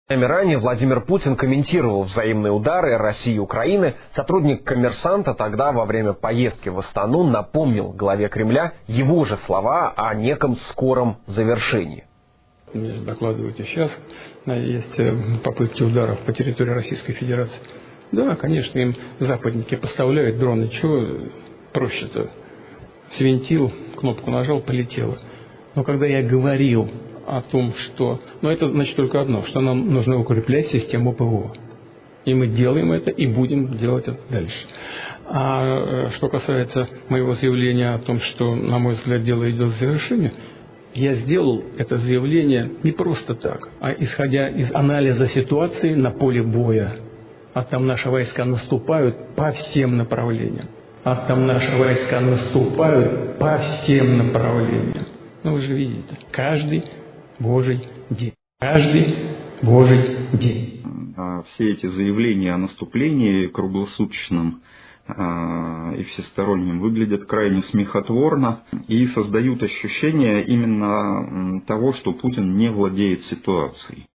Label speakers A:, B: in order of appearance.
A: Ранее Владимир Путин комментировал взаимные удары России и Украины. Сотрудник «Коммерсанта» тогда во время поездки в Астану напомнил главе Кремля его же слова о неком скором завершении.
B: Мне докладывают и сейчас, есть попытки ударов по территории Российской Федерации. Да, конечно, им западники поставляют дроны. Чего проще-то? Свинтил, кнопку нажал, полетело. Но когда я говорил о том, что... это значит только одно, что нам нужно укреплять систему ПВО. И мы делаем это, и будем делать это дальше. А что касается моего заявления о том, что, на мой взгляд, дело идет к завершению, я сделал это заявление не просто так, а исходя из анализа ситуации на поле боя. А там наши войска наступают по всем направлениям. Вы же видите, каждый Божий день.
C: Все эти заявления о наступлении круглосуточном и всестороннем выглядят крайне смехотворно и создают ощущение именно того, что Путин не владеет ситуацией.